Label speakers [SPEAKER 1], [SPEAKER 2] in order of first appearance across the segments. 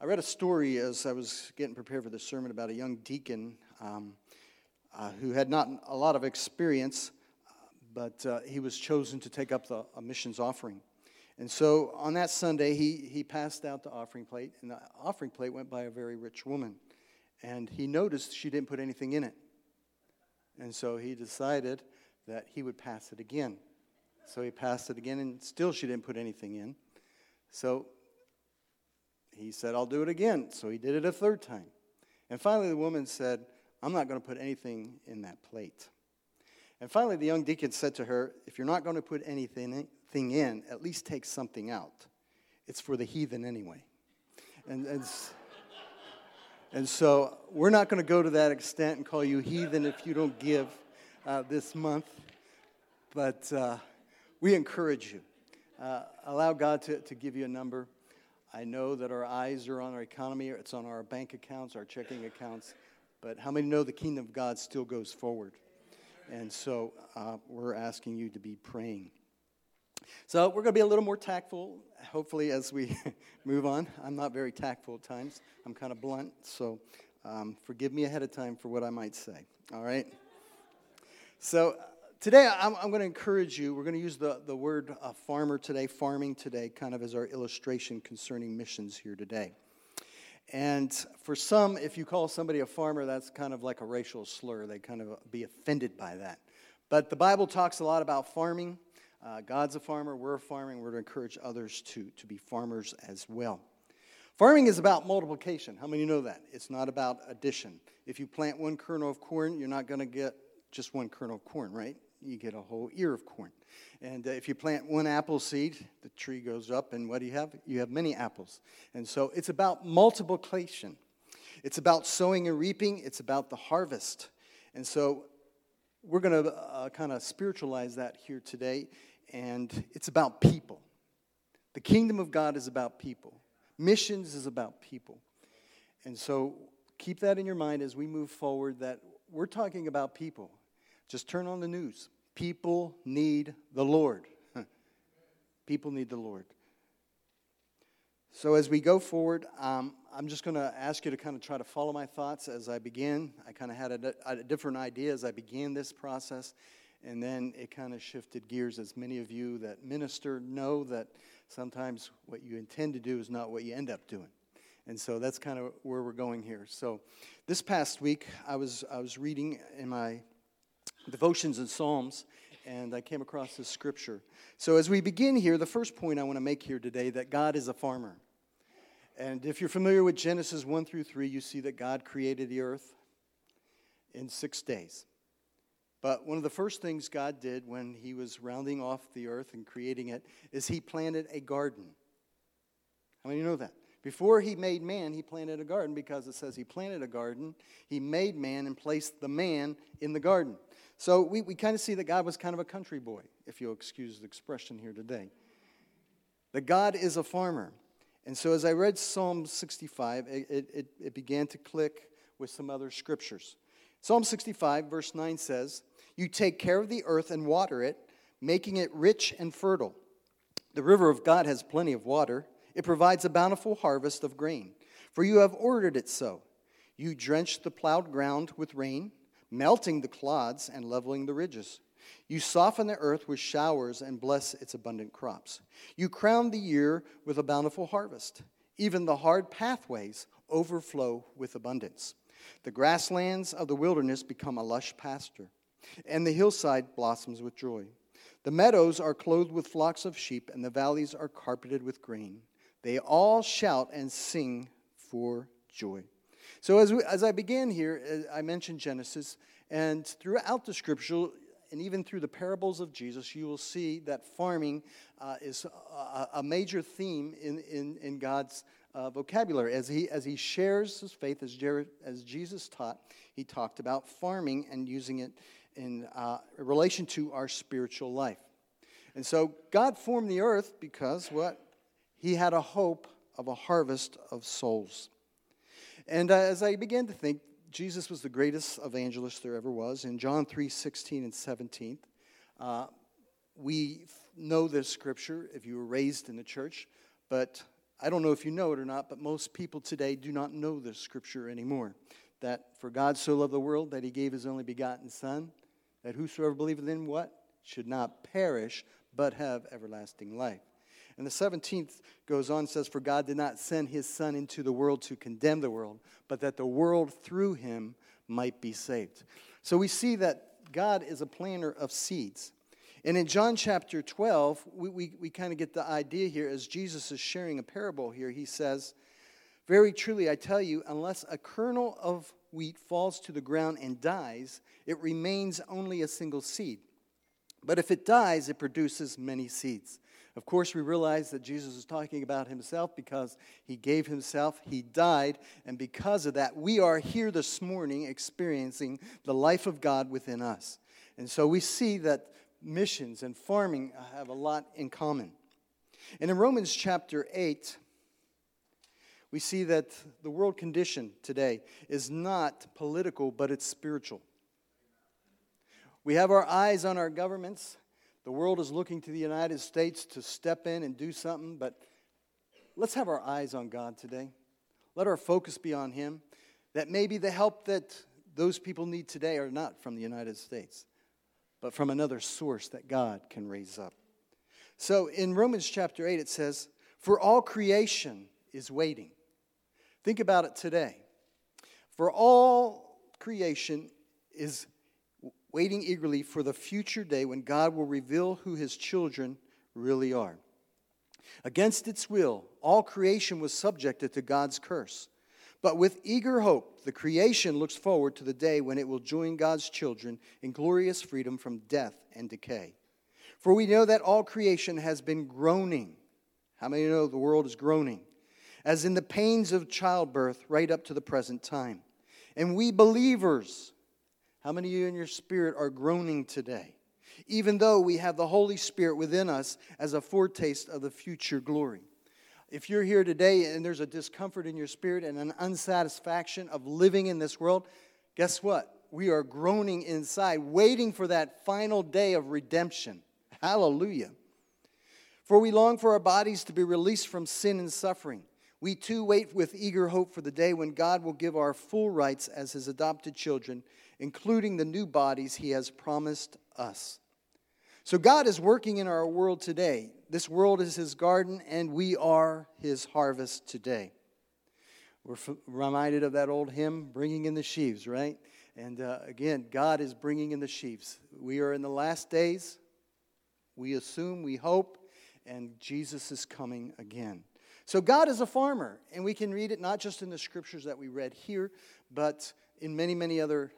[SPEAKER 1] read a story as I was getting prepared for this sermon about a young deacon who had not a lot of experience, but he was chosen to take up a missions offering. And so on that Sunday, he passed out the offering plate, and the offering plate went by a very rich woman. And he noticed she didn't put anything in it. And so he decided that he would pass it again. So he passed it again, and still she didn't put anything in. So he said, I'll do it again. So he did it a third time. And finally the woman said, I'm not going to put anything in that plate. And finally the young deacon said to her, if you're not going to put anything in, at least take something out. It's for the heathen anyway. And so we're not going to go to that extent and call you heathen if you don't give this month. But we encourage you. Allow God to give you a number. I know that our eyes are on our economy. It's on our bank accounts, our checking accounts. But how many know the kingdom of God still goes forward? And so we're asking you to be praying. So we're going to be a little more tactful, hopefully, as we move on. I'm not very tactful at times. I'm kind of blunt, so forgive me ahead of time for what I might say, all right? So today I'm going to encourage you. We're going to use the word farmer today, farming today, kind of as our illustration concerning missions here today. And for some, if you call somebody a farmer, that's kind of like a racial slur. They kind of be offended by that. But the Bible talks a lot about farming. God's a farmer, we're a farmer, we're to encourage others to be farmers as well. Farming is about multiplication. How many know that? It's not about addition. If you plant one kernel of corn, you're not going to get just one kernel of corn, right? You get a whole ear of corn. And if you plant one apple seed, the tree goes up, and what do you have? You have many apples. And so it's about multiplication. It's about sowing and reaping. It's about the harvest. And so we're going to kind of spiritualize that here today. And it's about people. The kingdom of God is about people. Missions is about people. And so keep that in your mind as we move forward, that we're talking about people. Just turn on the news. People need the Lord. People need the Lord. So as we go forward, I'm just going to ask you to kind of try to follow my thoughts as I begin. I kind of had a different idea as I began this process. And then it kind of shifted gears, as many of you that minister know that sometimes what you intend to do is not what you end up doing. And so that's kind of where we're going here. So this past week, I was reading in my devotions and Psalms, and I came across this scripture. So as we begin here, the first point I want to make here today, that God is a farmer. And if you're familiar with Genesis 1 through 3, you see that God created the earth in 6 days. But one of the first things God did when he was rounding off the earth and creating it is he planted a garden. How many know that? Before he made man, he planted a garden, because it says he planted a garden, he made man, and placed the man in the garden. So we kind of see that God was kind of a country boy, if you'll excuse the expression here today. That God is a farmer. And so as I read Psalm 65, it began to click with some other scriptures. Psalm 65, verse 9 says, you take care of the earth and water it, making it rich and fertile. The river of God has plenty of water. It provides a bountiful harvest of grain, for you have ordered it so. You drench the plowed ground with rain, melting the clods and leveling the ridges. You soften the earth with showers and bless its abundant crops. You crown the year with a bountiful harvest. Even the hard pathways overflow with abundance. The grasslands of the wilderness become a lush pasture, and the hillside blossoms with joy. The meadows are clothed with flocks of sheep, and the valleys are carpeted with grain. They all shout and sing for joy. So as I began here, I mentioned Genesis, and throughout the scripture, and even through the parables of Jesus, you will see that farming is a major theme in God's vocabulary. As he shares his faith, as Jesus taught, he talked about farming and using it in relation to our spiritual life. And so God formed the earth because what? He had a hope of a harvest of souls. And as I began to think, Jesus was the greatest evangelist there ever was. In John 3:16 and 17, we know this scripture if you were raised in the church, but I don't know if you know it or not, but most people today do not know the scripture anymore. That for God so loved the world that he gave his only begotten Son, that whosoever believeth in what? Should not perish, but have everlasting life. And the 17th goes on and says, for God did not send his Son into the world to condemn the world, but that the world through him might be saved. So we see that God is a planter of seeds. And in John chapter 12, we kind of get the idea here as Jesus is sharing a parable here. He says, very truly I tell you, unless a kernel of wheat falls to the ground and dies, it remains only a single seed. But if it dies, it produces many seeds. Of course, we realize that Jesus is talking about himself because he gave himself, he died, and because of that, we are here this morning experiencing the life of God within us. And so we see that missions and farming have a lot in common. And in Romans chapter 8, we see that the world condition today is not political, but it's spiritual. We have our eyes on our governments. The world is looking to the United States to step in and do something, but let's have our eyes on God today. Let our focus be on him. That maybe the help that those people need today are not from the United States, but from another source that God can raise up. So in Romans chapter 8 it says, for all creation is waiting. Think about it today. For all creation is waiting eagerly for the future day when God will reveal who his children really are. Against its will, all creation was subjected to God's curse. But with eager hope, the creation looks forward to the day when it will join God's children in glorious freedom from death and decay. For we know that all creation has been groaning. How many know the world is groaning? As in the pains of childbirth right up to the present time. And we believers, how many of you in your spirit are groaning today? Even though we have the Holy Spirit within us as a foretaste of the future glory. If you're here today and there's a discomfort in your spirit and an unsatisfaction of living in this world, guess what? We are groaning inside, waiting for that final day of redemption. Hallelujah. For we long for our bodies to be released from sin and suffering. We too wait with eager hope for the day when God will give our full rights as his adopted children, including the new bodies he has promised us. So God is working in our world today. This world is his garden, and we are his harvest today. We're reminded of that old hymn, Bringing in the Sheaves, right? And again, God is bringing in the sheaves. We are in the last days. We assume, we hope, and Jesus is coming again. So God is a farmer, and we can read it not just in the scriptures that we read here, but in many, many other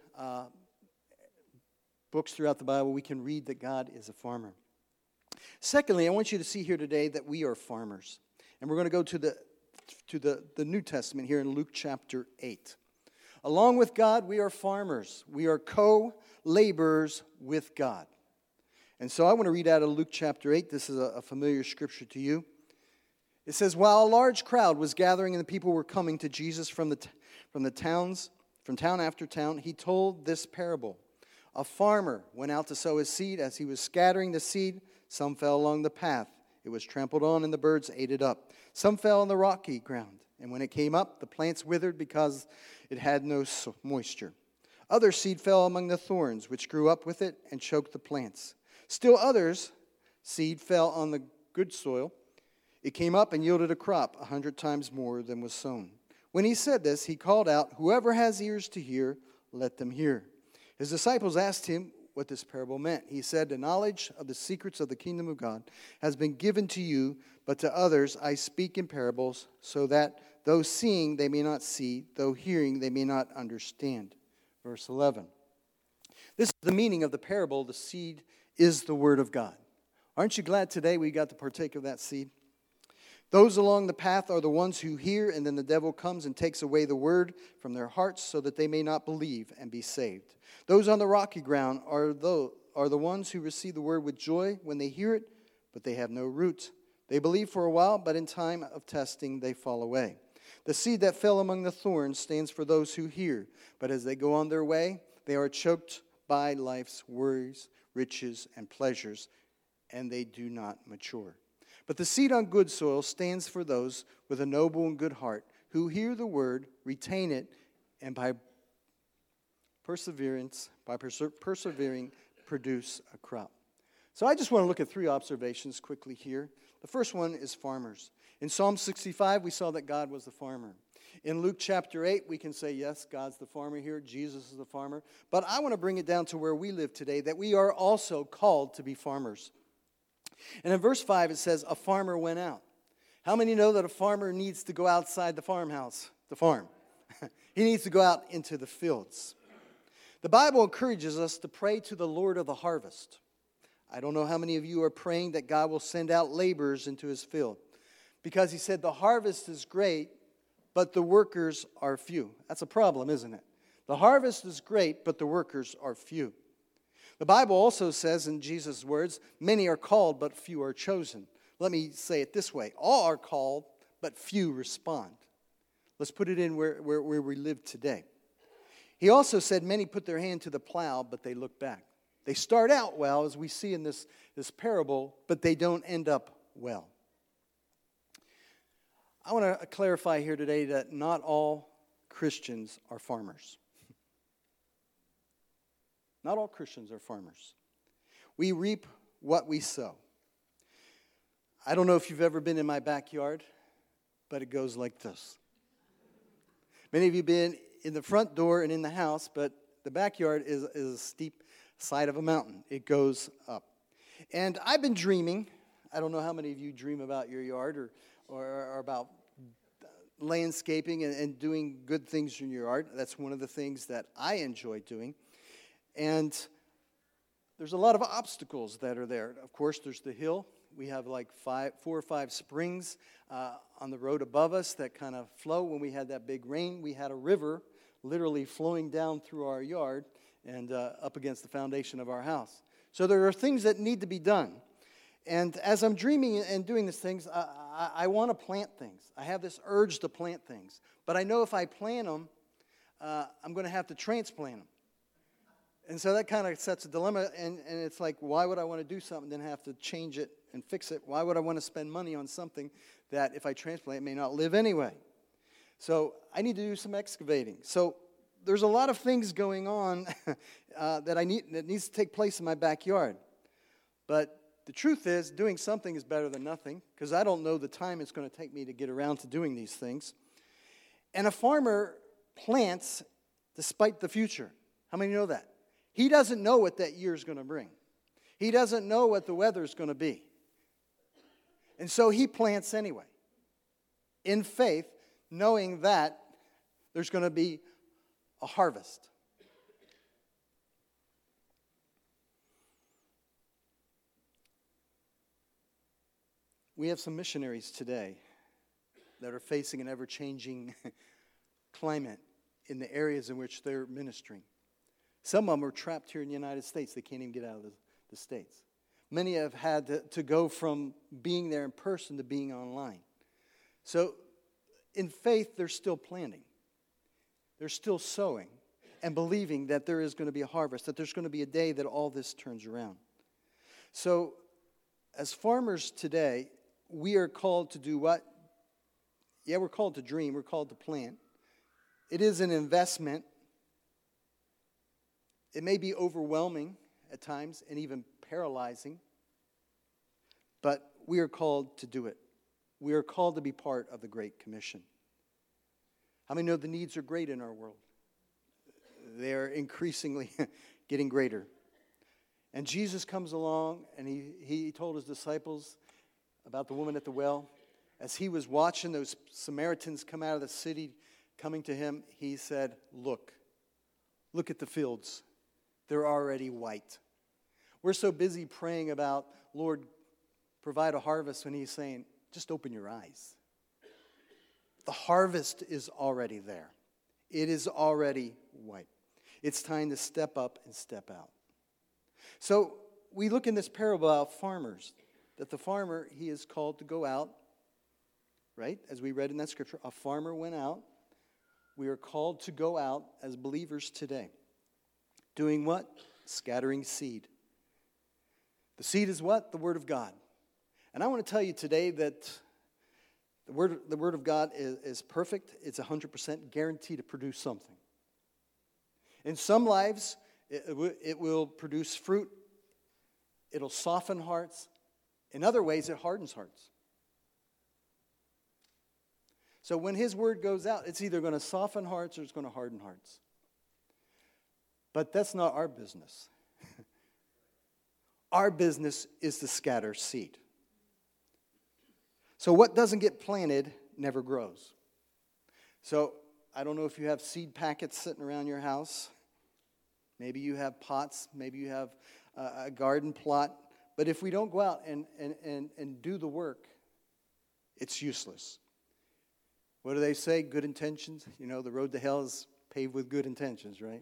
[SPEAKER 1] books throughout the Bible, we can read that God is a farmer. Secondly, I want you to see here today that we are farmers. And we're going to go to the New Testament here in Luke chapter 8. Along with God, we are farmers. We are co-laborers with God. And so I want to read out of Luke chapter 8. This is a familiar scripture to you. It says, while a large crowd was gathering and the people were coming to Jesus from town after town, he told this parable. A farmer went out to sow his seed. As he was scattering the seed, some fell along the path. It was trampled on, and the birds ate it up. Some fell on the rocky ground, and when it came up, the plants withered because it had no moisture. Other seed fell among the thorns, which grew up with it and choked the plants. Still others' seed fell on the good soil. It came up and yielded a crop 100 times more than was sown. When he said this, he called out, whoever has ears to hear, let them hear. His disciples asked him what this parable meant. He said, the knowledge of the secrets of the kingdom of God has been given to you, but to others I speak in parables, so that though seeing they may not see, though hearing they may not understand. Verse 11. This is the meaning of the parable. The seed is the word of God. Aren't you glad today we got to partake of that seed? Those along the path are the ones who hear, and then the devil comes and takes away the word from their hearts so that they may not believe and be saved. Those on the rocky ground are the ones who receive the word with joy when they hear it, but they have no root. They believe for a while, but in time of testing they fall away. The seed that fell among the thorns stands for those who hear, but as they go on their way, they are choked by life's worries, riches, and pleasures, and they do not mature. But the seed on good soil stands for those with a noble and good heart, who hear the word, retain it, and by persevering, produce a crop. So I just want to look at 3 observations quickly here. The first one is farmers. In Psalm 65, we saw that God was the farmer. In Luke chapter 8, we can say, yes, God's the farmer here, Jesus is the farmer. But I want to bring it down to where we live today, that we are also called to be farmers. And in verse 5, it says, a farmer went out. How many know that a farmer needs to go outside the farmhouse, the farm? He needs to go out into the fields. The Bible encourages us to pray to the Lord of the harvest. I don't know how many of you are praying that God will send out laborers into his field. Because he said the harvest is great, but the workers are few. That's a problem, isn't it? The harvest is great, but the workers are few. The Bible also says in Jesus' words, many are called, but few are chosen. Let me say it this way. All are called, but few respond. Let's put it in where we live today. He also said many put their hand to the plow, but they look back. They start out well, as we see in this parable, but they don't end up well. I want to clarify here today that not all Christians are farmers. Not all Christians are farmers. We reap what we sow. I don't know if you've ever been in my backyard, but it goes like this. Many of you have been in the front door and in the house, but the backyard is a steep side of a mountain. It goes up. And I've been dreaming. I don't know how many of you dream about your yard or about landscaping and doing good things in your yard. That's one of the things that I enjoy doing. And there's a lot of obstacles that are there. Of course, there's the hill. We have like 4 or 5 springs on the road above us that kind of flow. When we had that big rain, we had a river literally flowing down through our yard and up against the foundation of our house. So there are things that need to be done. And as I'm dreaming and doing these things, I want to plant things. I have this urge to plant things. But I know if I plant them, I'm going to have to transplant them. And so that kind of sets a dilemma, and it's like, why would I want to do something and then have to change it and fix it? Why would I want to spend money on something that if I transplant it may not live anyway? So I need to do some excavating. So there's a lot of things going on that needs to take place in my backyard. But the truth is, doing something is better than nothing, because I don't know the time it's going to take me to get around to doing these things. And a farmer plants despite the future. How many know that? He doesn't know what that year is going to bring. He doesn't know what the weather is going to be. And so he plants anyway, in faith, knowing that there's going to be a harvest. We have some missionaries today that are facing an ever-changing climate in the areas in which they're ministering. Some of them are trapped here in the United States. They can't even get out of the States. Many have had to go from being there in person to being online. So in faith, they're still planting. They're still sowing and believing that there is going to be a harvest, that there's going to be a day that all this turns around. So as farmers today, we are called to do what? Yeah, we're called to dream. We're called to plant. It is an investment. It may be overwhelming at times and even paralyzing, but we are called to do it. We are called to be part of the Great Commission. How many know the needs are great in our world? They are increasingly getting greater. And Jesus comes along and he told his disciples about the woman at the well. As he was watching those Samaritans come out of the city coming to him, he said, look at the fields. They're already white. We're so busy praying about, Lord, provide a harvest, when he's saying, just open your eyes. The harvest is already there. It is already white. It's time to step up and step out. So we look in this parable about farmers, that the farmer, he is called to go out, right? As we read in that scripture, a farmer went out. We are called to go out as believers today. Doing what? Scattering seed. The seed is what? The Word of God. And I want to tell you today that the Word of God is perfect. It's 100% guaranteed to produce something. In some lives, it will produce fruit. It'll soften hearts. In other ways, it hardens hearts. So when His Word goes out, it's either going to soften hearts or it's going to harden hearts. But that's not our business. Our business is to scatter seed. So what doesn't get planted never grows. So I don't know if you have seed packets sitting around your house. Maybe you have pots. Maybe you have a garden plot. But if we don't go out and do the work, it's useless. What do they say? Good intentions. You know, the road to hell is paved with good intentions, right?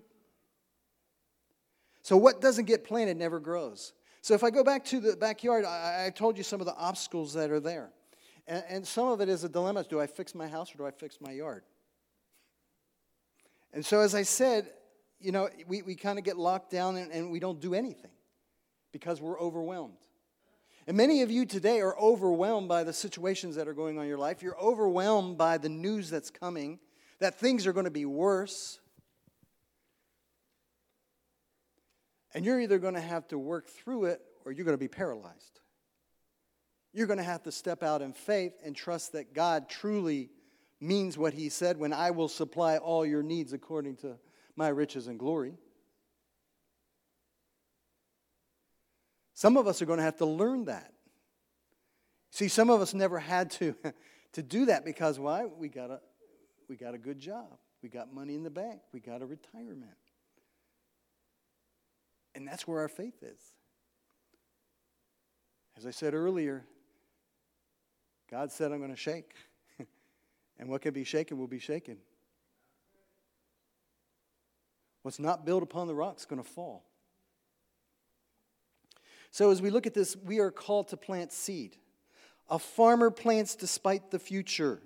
[SPEAKER 1] So what doesn't get planted never grows. So if I go back to the backyard, I told you some of the obstacles that are there. And some of it is a dilemma. Do I fix my house or do I fix my yard? And so as I said, you know, we kind of get locked down and we don't do anything because we're overwhelmed. And many of you today are overwhelmed by the situations that are going on in your life. You're overwhelmed by the news that's coming, that things are going to be worse. And you're either going to have to work through it or you're going to be paralyzed. You're going to have to step out in faith and trust that God truly means what He said when I will supply all your needs according to my riches and glory. Some of us are going to have to learn that. See, some of us never had to do that because why? We got a good job. We got money in the bank. We got a retirement. And that's where our faith is. As I said earlier, God said, I'm going to shake. And what can be shaken will be shaken. What's not built upon the rock is going to fall. So as we look at this, we are called to plant seed. A farmer plants despite the future.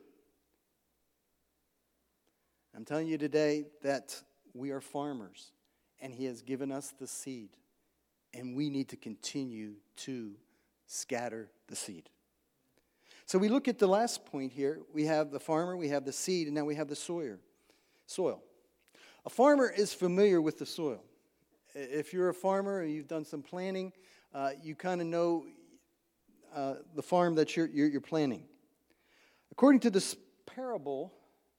[SPEAKER 1] I'm telling you today that we are farmers. And He has given us the seed. And we need to continue to scatter the seed. So we look at the last point here. We have the farmer, we have the seed, and now we have the soil. A farmer is familiar with the soil. If you're a farmer and you've done some planting, you kind of know the farm that you're planting. According to this parable,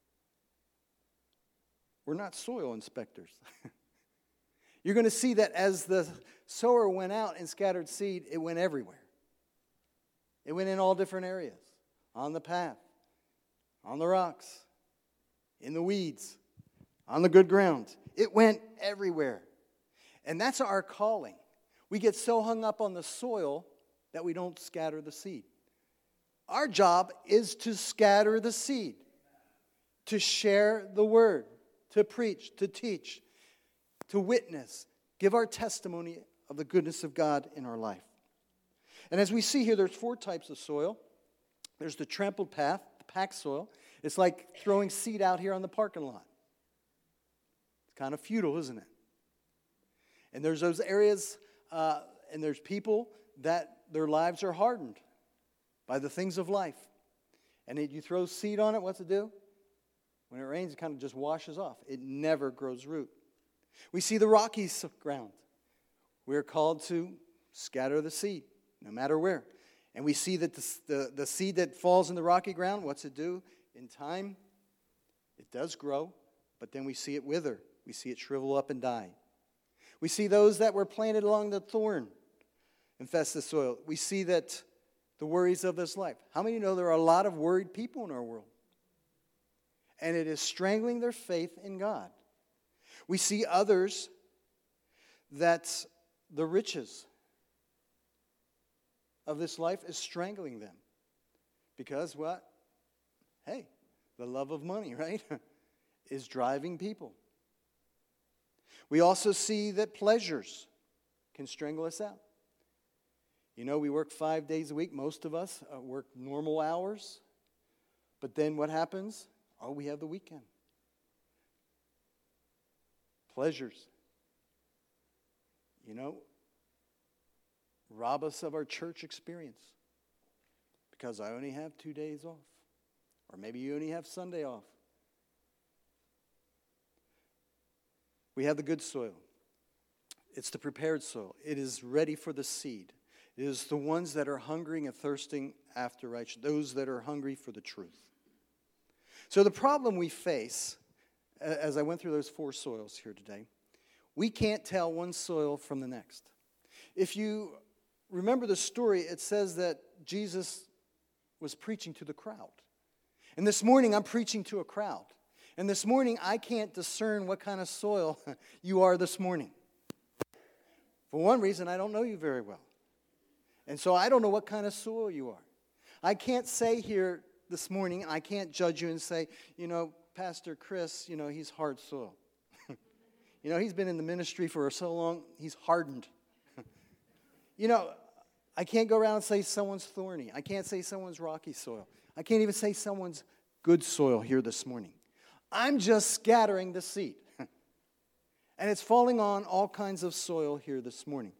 [SPEAKER 1] we're not soil inspectors. You're going to see that as the sower went out and scattered seed, it went everywhere. It went in all different areas. On the path, on the rocks, in the weeds, on the good ground. It went everywhere. And that's our calling. We get so hung up on the soil that we don't scatter the seed. Our job is to scatter the seed, to share the word, to preach, to teach, to witness, give our testimony of the goodness of God in our life. And as we see here, there's 4 types of soil. There's the trampled path, the packed soil. It's like throwing seed out here on the parking lot. It's kind of futile, isn't it? And there's those areas, and there's people that their lives are hardened by the things of life. And you throw seed on it, what's it do? When it rains, it kind of just washes off. It never grows root. We see the rocky ground. We're called to scatter the seed, no matter where. And we see that the seed that falls in the rocky ground, what's it do? In time, it does grow, but then we see it wither. We see it shrivel up and die. We see those that were planted along the thorn infest the soil. We see that the worries of this life. How many know there are a lot of worried people in our world? And it is strangling their faith in God. We see others that the riches of this life is strangling them. Because what? Hey, the love of money, right? is driving people. We also see that pleasures can strangle us out. You know, we work 5 days a week. Most of us work normal hours. But then what happens? Oh, we have the weekend. Pleasures. You know, rob us of our church experience. because I only have 2 days off. Or maybe you only have Sunday off. We have the good soil. It's the prepared soil. It is ready for the seed. It is the ones that are hungering and thirsting after righteousness, those that are hungry for the truth. So the problem we face, as I went through those 4 soils here today, we can't tell one soil from the next. If you remember the story, it says that Jesus was preaching to the crowd. And this morning, I'm preaching to a crowd. And this morning, I can't discern what kind of soil you are this morning. For one reason, I don't know you very well. And so I don't know what kind of soil you are. I can't say here this morning, I can't judge you and say, Pastor Chris, he's hard soil. He's been in the ministry for so long, he's hardened. I can't go around and say someone's thorny. I can't say someone's rocky soil. I can't even say someone's good soil here this morning. I'm just scattering the seed. And it's falling on all kinds of soil here this morning.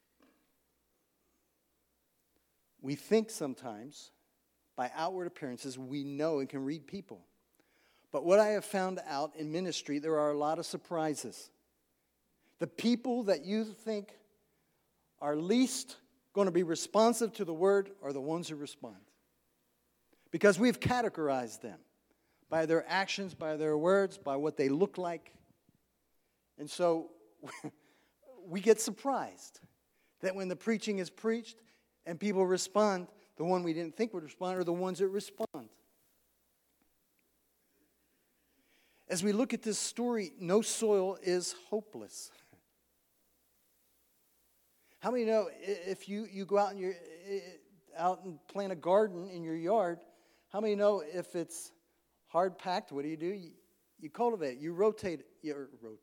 [SPEAKER 1] We think sometimes, by outward appearances, we know and can read people. But what I have found out in ministry, there are a lot of surprises. The people that you think are least going to be responsive to the word are the ones who respond. Because we've categorized them by their actions, by their words, by what they look like. And so we get surprised that when the preaching is preached and people respond, the one we didn't think would respond are the ones that respond. As we look at this story, no soil is hopeless. How many know if you go out and plant a garden in your yard, how many know if it's hard packed, what do? You cultivate it, you rotate it. You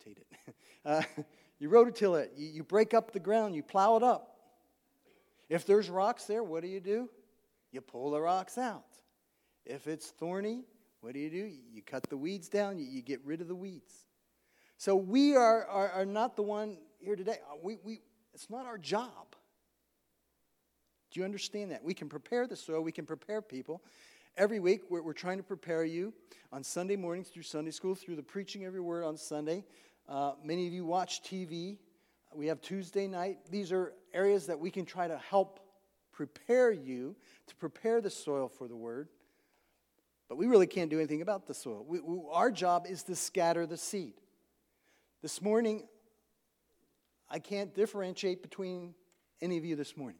[SPEAKER 1] rototill it, you break up the ground, you plow it up. If there's rocks there, what do? You pull the rocks out. If it's thorny, what do? You cut the weeds down, you get rid of the weeds. So we are not the one here today. It's not our job. Do you understand that? We can prepare the soil, we can prepare people. Every week, we're trying to prepare you on Sunday mornings through Sunday school, through the preaching every word on Sunday. Many of you watch TV. We have Tuesday night. These are areas that we can try to help prepare you, to prepare the soil for the word. But we really can't do anything about the soil. Our job is to scatter the seed. This morning, I can't differentiate between any of you this morning.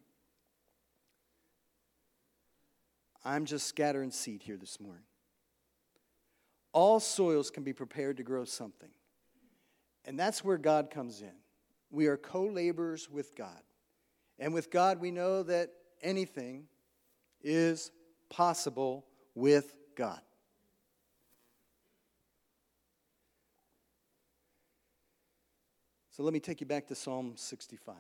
[SPEAKER 1] I'm just scattering seed here this morning. All soils can be prepared to grow something. And that's where God comes in. We are co-laborers with God. And with God, we know that anything is possible with God. So let me take you back to Psalm 65.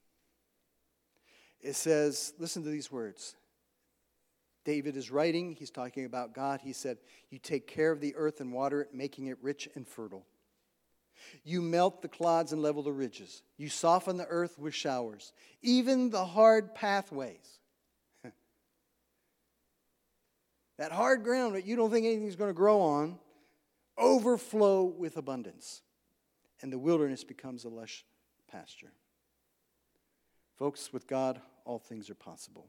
[SPEAKER 1] It says, listen to these words. David is writing, he's talking about God. He said, you take care of the earth and water it, making it rich and fertile. You melt the clods and level the ridges. You soften the earth with showers, even the hard pathways. That hard ground that you don't think anything's going to grow on, overflow with abundance. And the wilderness becomes a lush pasture. Folks, with God, all things are possible.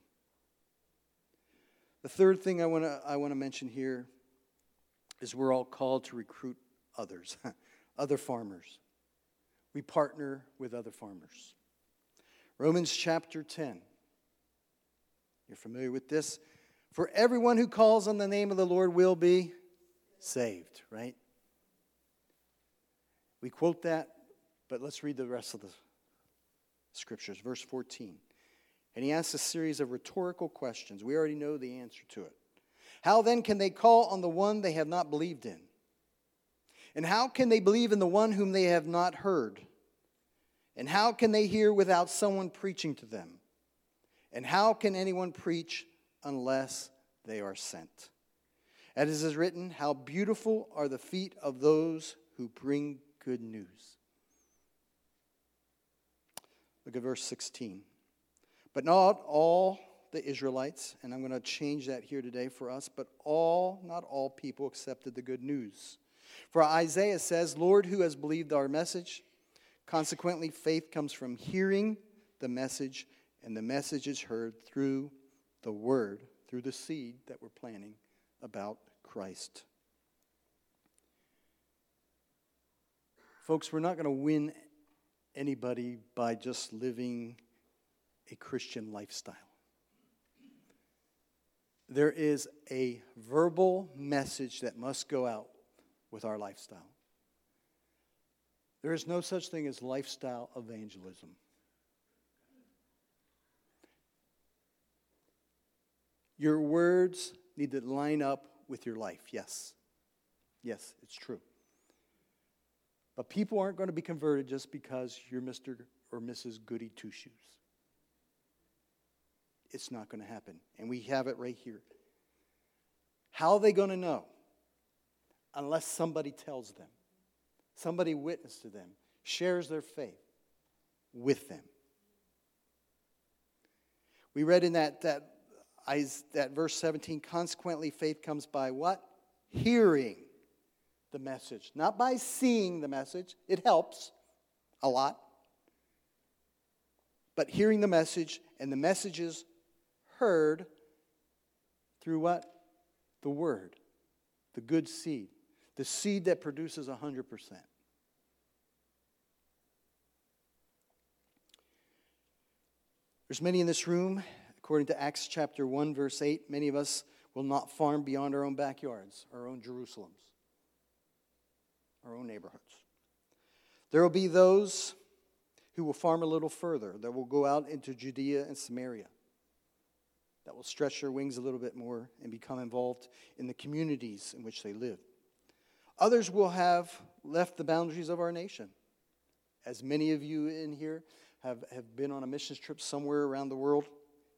[SPEAKER 1] The third thing I want to mention here is we're all called to recruit others, other farmers. We partner with other farmers. Romans chapter 10. You're familiar with this? For everyone who calls on the name of the Lord will be saved, right? We quote that, but let's read the rest of the scriptures. Verse 14. And he asks a series of rhetorical questions. We already know the answer to it. How then can they call on the one they have not believed in? And how can they believe in the one whom they have not heard? And how can they hear without someone preaching to them? And how can anyone preach unless they are sent? As it is written, how beautiful are the feet of those who bring good news. Look at verse 16. But not all the Israelites, and I'm going to change that here today for us, but all, not all people accepted the good news. For Isaiah says, Lord, who has believed our message? Consequently, faith comes from hearing the message, and the message is heard through the word, through the seed that we're planting about Christ. Folks, we're not going to win anybody by just living a Christian lifestyle. There is a verbal message that must go out with our lifestyle. There is no such thing as lifestyle evangelism. Your words need to line up with your life, yes. Yes, it's true. But people aren't going to be converted just because you're Mr. or Mrs. Goody Two-Shoes. It's not going to happen. And we have it right here. How are they going to know? Unless somebody tells them. Somebody witnesses to them. Shares their faith with them. We read in that verse 17, consequently faith comes by what? Hearing the message. Not by seeing the message. It helps a lot. But hearing the message, and the message is heard through what? The word. The good seed. The seed that produces 100%. There's many in this room, according to Acts chapter 1, verse 8, many of us will not farm beyond our own backyards, our own Jerusalems, our own neighborhoods. There will be those who will farm a little further, that will go out into Judea and Samaria, that will stretch their wings a little bit more and become involved in the communities in which they live. Others will have left the boundaries of our nation. As many of you in here have been on a missions trip somewhere around the world,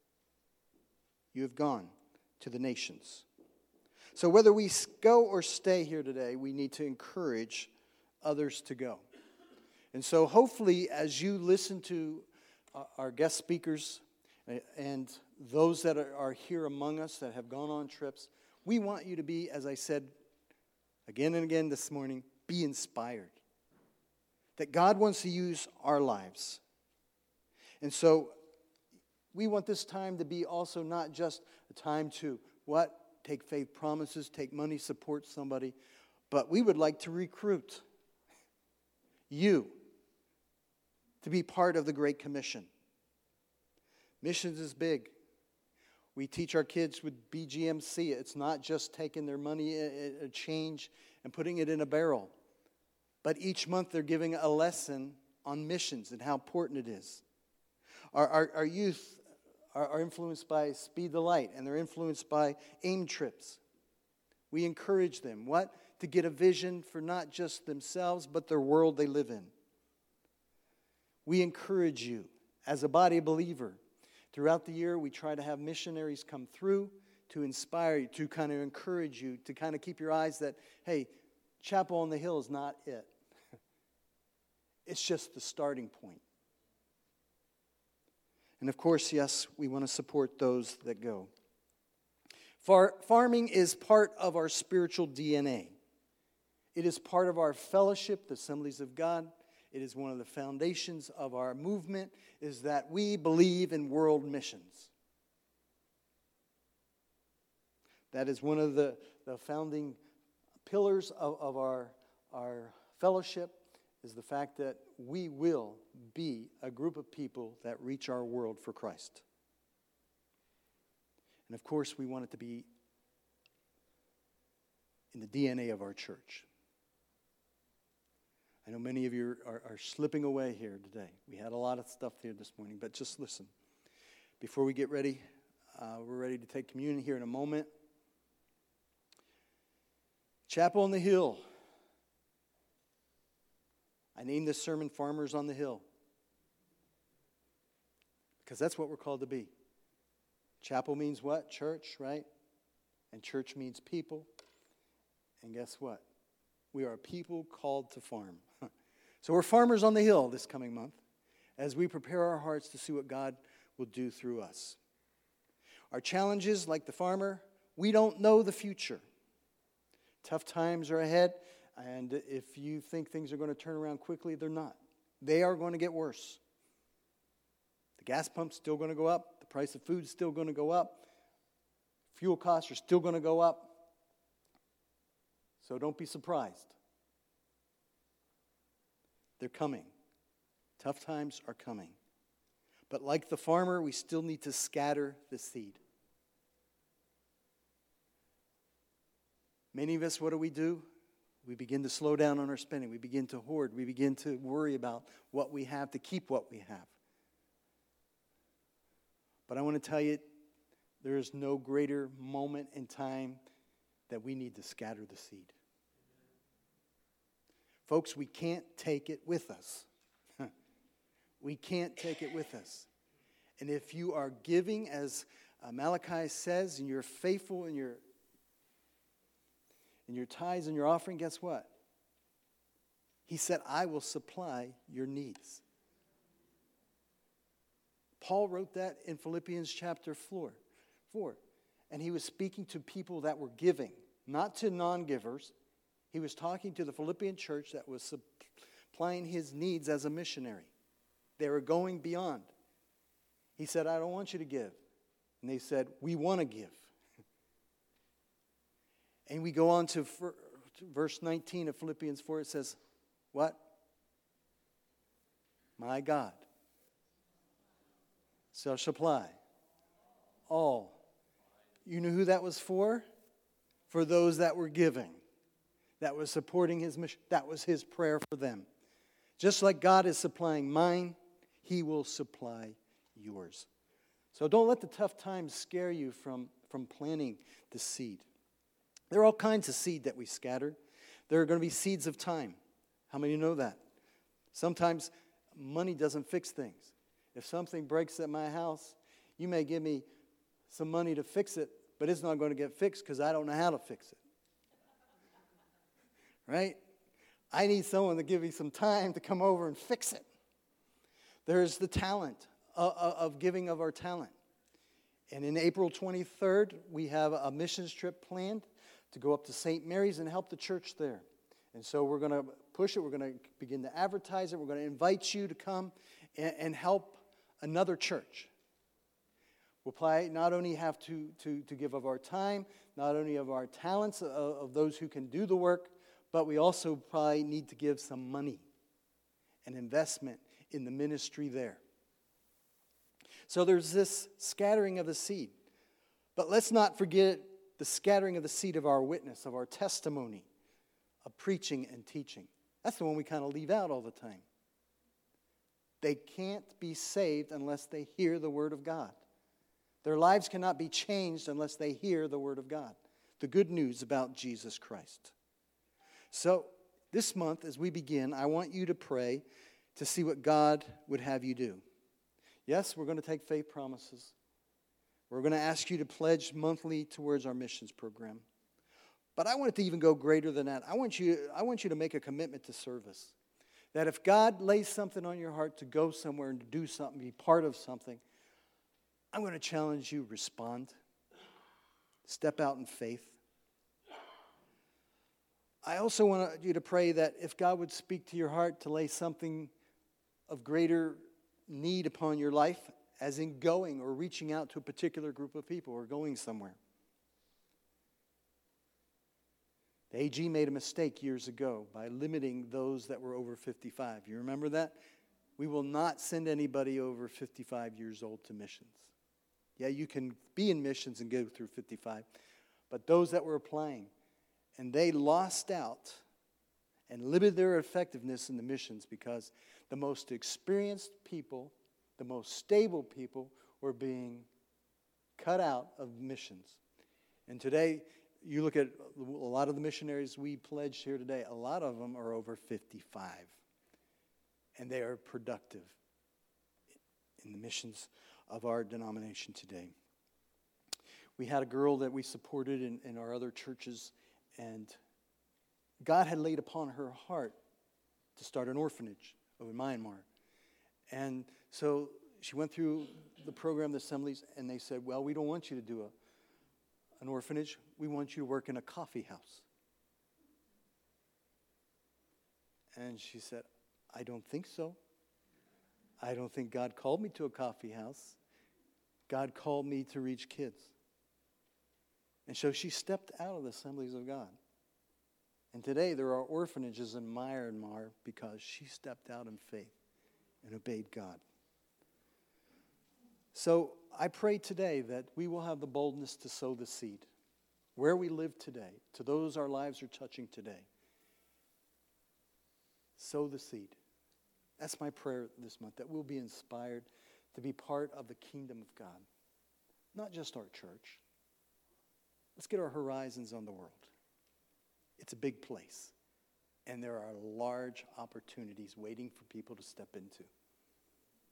[SPEAKER 1] you have gone to the nations. So whether we go or stay here today, we need to encourage others to go. And so hopefully as you listen to our guest speakers and those that are here among us that have gone on trips, we want you to be, as I said again and again this morning, be inspired. That God wants to use our lives. And so we want this time to be also not just a time to, what? Take faith promises, take money, support somebody. But we would like to recruit you to be part of the Great Commission. Missions is big. We teach our kids with BGMC. It's not just taking their money, a change, and putting it in a barrel. But each month they're giving a lesson on missions and how important it is. Our youth are influenced by Speed the Light, and they're influenced by AIM trips. We encourage them, what? To get a vision for not just themselves, but their world they live in. We encourage you as a body believer. Throughout the year, we try to have missionaries come through to inspire you, to kind of encourage you, to kind of keep your eyes that, hey, Chapel on the Hill is not it. It's just the starting point. And of course, yes, we want to support those that go. Farming is part of our spiritual DNA. It is part of our fellowship, the Assemblies of God. It is one of the foundations of our movement, is that we believe in world missions. That is one of the founding pillars of our fellowship, is the fact that we will be a group of people that reach our world for Christ. And of course, we want it to be in the DNA of our church. I know many of you are slipping away here today. We had a lot of stuff here this morning, but just listen. Before we get ready, we're ready to take communion here in a moment. Chapel on the Hill. I named this sermon Farmers on the Hill, because that's what we're called to be. Chapel means what? Church, right? And church means people. And guess what? We are people called to farm. So we're farmers on the hill this coming month as we prepare our hearts to see what God will do through us. Our challenges, like the farmer, we don't know the future. Tough times are ahead, and if you think things are going to turn around quickly, they're not. They are going to get worse. The gas pump's still going to go up. The price of food's still going to go up. Fuel costs are still going to go up. So don't be surprised. They're coming. Tough times are coming. But like the farmer, we still need to scatter the seed. Many of us, what do? We begin to slow down on our spending. We begin to hoard. We begin to worry about what we have to keep what we have. But I want to tell you, there is no greater moment in time that we need to scatter the seed. Folks, we can't take it with us. We can't take it with us. And if you are giving, as Malachi says, and you're faithful in your tithes and your offering, guess what? He said, I will supply your needs. Paul wrote that in Philippians chapter 4. And he was speaking to people that were giving, not to non-givers. He was talking to the Philippian church that was supplying his needs as a missionary. They were going beyond. He said, I don't want you to give. And they said, we want to give. And we go on to verse 19 of Philippians 4. It says, what? My God shall supply all. You know who that was for? For those that were giving. That was supporting his mission. That was his prayer for them. Just like God is supplying mine, he will supply yours. So don't let the tough times scare you from planting the seed. There are all kinds of seed that we scatter. There are going to be seeds of time. How many know that? Sometimes money doesn't fix things. If something breaks at my house, you may give me some money to fix it, but it's not going to get fixed because I don't know how to fix it. Right? I need someone to give me some time to come over and fix it. There's the talent of giving of our talent. And in April 23rd, we have a missions trip planned to go up to St. Mary's and help the church there. And so we're going to push it. We're going to begin to advertise it. We're going to invite you to come and help another church. We'll probably not only have to give of our time, not only of our talents, of those who can do the work, but we also probably need to give some money and investment in the ministry there. So there's this scattering of the seed. But let's not forget the scattering of the seed of our witness, of our testimony, of preaching and teaching. That's the one we kind of leave out all the time. They can't be saved unless they hear the Word of God. Their lives cannot be changed unless they hear the Word of God. The good news about Jesus Christ. So this month, as we begin, I want you to pray to see what God would have you do. Yes, we're going to take faith promises. We're going to ask you to pledge monthly towards our missions program. But I want it to even go greater than that. I want you to make a commitment to service. That if God lays something on your heart to go somewhere and to do something, be part of something, I'm going to challenge you, respond. Step out in faith. I also want you to pray that if God would speak to your heart to lay something of greater need upon your life, as in going or reaching out to a particular group of people or going somewhere. The AG made a mistake years ago by limiting those that were over 55. You remember that? We will not send anybody over 55 years old to missions. Yeah, you can be in missions and go through 55, but those that were applying, and they lost out and limited their effectiveness in the missions because the most experienced people, the most stable people were being cut out of missions. And today, you look at a lot of the missionaries we pledged here today, a lot of them are over 55. And they are productive in the missions of our denomination today. We had a girl that we supported in our other churches, and God had laid upon her heart to start an orphanage over in Myanmar. And so she went through the program, the assemblies, and they said, well, we don't want you to do an orphanage. We want you to work in a coffee house. And she said, I don't think so. I don't think God called me to a coffee house. God called me to reach kids. And so she stepped out of the Assemblies of God. And today there are orphanages in Myanmar because she stepped out in faith and obeyed God. So I pray today that we will have the boldness to sow the seed where we live today, to those our lives are touching today. Sow the seed. That's my prayer this month, that we'll be inspired to be part of the kingdom of God. Not just our church. Let's get our horizons on the world. It's a big place. And there are large opportunities waiting for people to step into.